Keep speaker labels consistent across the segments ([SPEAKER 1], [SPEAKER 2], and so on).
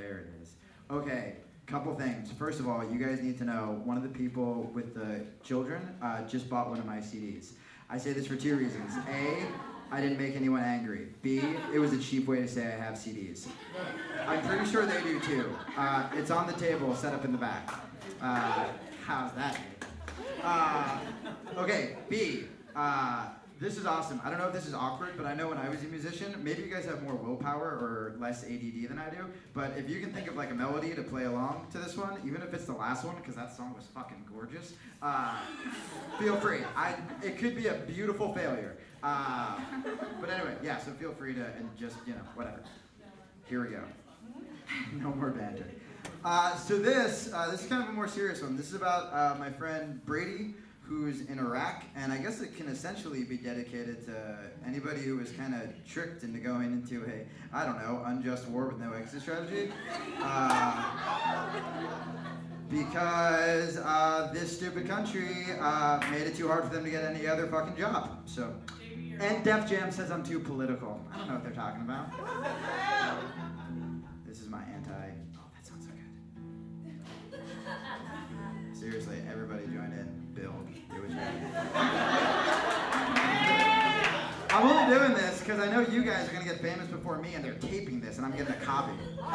[SPEAKER 1] There it is. Okay, couple things. First of all, you guys need to know one of the people with the children just bought one of my CDs. I say this for two reasons. A, I didn't make anyone angry. B, it was a cheap way to say I have CDs. I'm pretty sure they do too. It's on the table, set up in the back. How's that? Okay, B, this is awesome. I don't know if this is awkward, but I know when I was a musician, maybe you guys have more willpower or less ADD than I do, but if you can think of like a melody to play along to this one, even if it's the last one, because that song was fucking gorgeous, feel free. It could be a beautiful failure. But anyway, yeah, so feel free to, and just, whatever. Here we go. No more banter. So this is kind of a more serious one. This is about my friend Brady, who's in Iraq, and I guess it can essentially be dedicated to anybody who was kind of tricked into going into a, unjust war with no exit strategy. Because this stupid country made it too hard for them to get any other fucking job. So, and Def Jam says I'm too political. I don't know what they're talking about. This is my oh, that sounds so good. Seriously, everybody join in. Bill, do what you I'm only doing this because I know you guys are going to get famous before me and they're taping this and I'm getting a copy.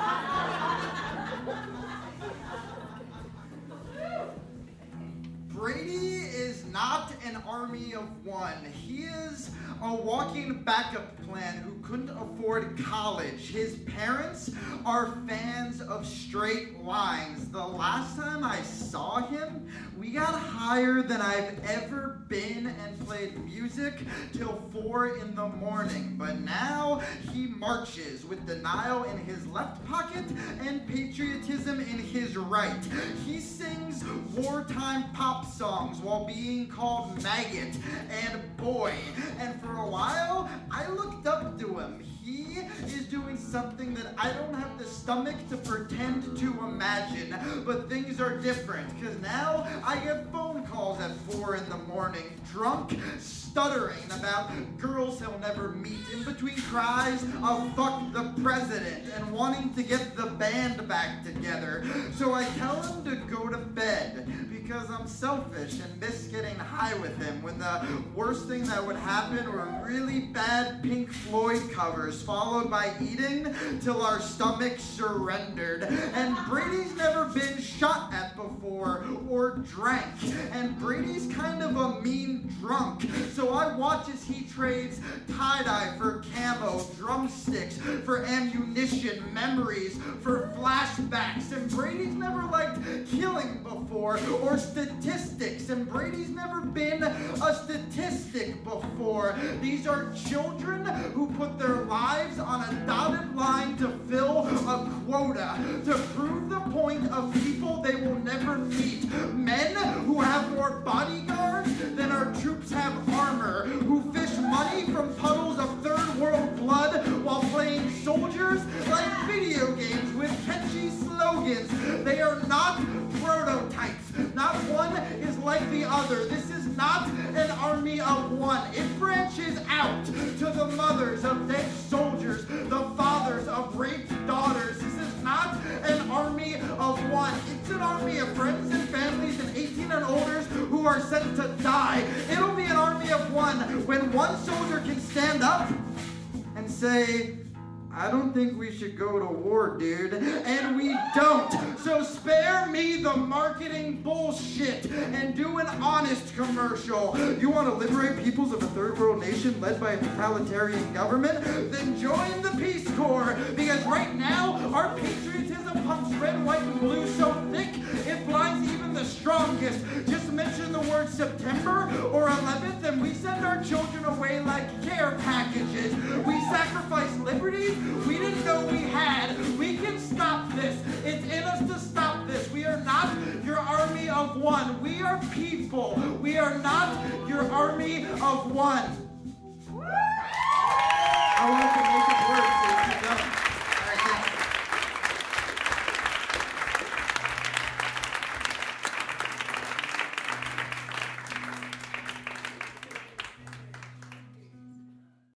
[SPEAKER 1] Brady is not an army of one. He is a walking backup plan who couldn't afford college. His parents are fans of straight lines. The last time I saw him, we got higher than I've ever been and played music till 4 a.m. But now he marches with denial in his left pocket and patriotism in his right. He sings wartime pop songs while being called maggot and boy. And for a while, I looked up to him. He is doing something that I don't have the stomach to pretend to imagine, but things are different, because now I get phone calls at 4 a.m, drunk, stuttering about girls he'll never meet, in between cries of fuck the president and wanting to get the band back together. So I tell him to go to bed, because I'm selfish and miss getting high with him, when the worst thing that would happen were really bad Pink Floyd covers, followed by eating till our stomachs surrendered. And Brady's never been shot at before or drank, and Brady's kind of a mean drunk. So I watch as he trades tie-dye for camo, drumsticks for ammunition, memories for flashbacks. And Brady's never liked killing before or statistics. And Brady's never been a statistic before. These are children who put their lives on a dotted line to fill a quota, to prove the point of people they will never meet. Men who have more bodyguards than our troops have armor, who fish money from puddles of third world blood while playing soldiers like video games with catchy slogans. They are not prototypes. Not one is like the other. This is not an army of one. It branches out to the mothers of dead soldiers, the fathers of raped daughters. This is not an army of one. It's an army of friends and families and 18 and olders who are sent to die. It'll be an army of one when one soldier can stand up and say, I don't think we should go to war, dude. And we don't. So spare me the marketing bullshit and do an honest commercial. You want to liberate peoples of a third world nation led by a totalitarian government? Then join the Peace Corps. Because right now, our patriotism pumps red, white, and blue so thick, it blinds even the strongest. Just mention the word September or 11th and we send our children away like care packages. We sacrifice liberties we didn't know we had. We can stop this. It's in us to stop this. We are not your army of one. We are people. We are not your army of one.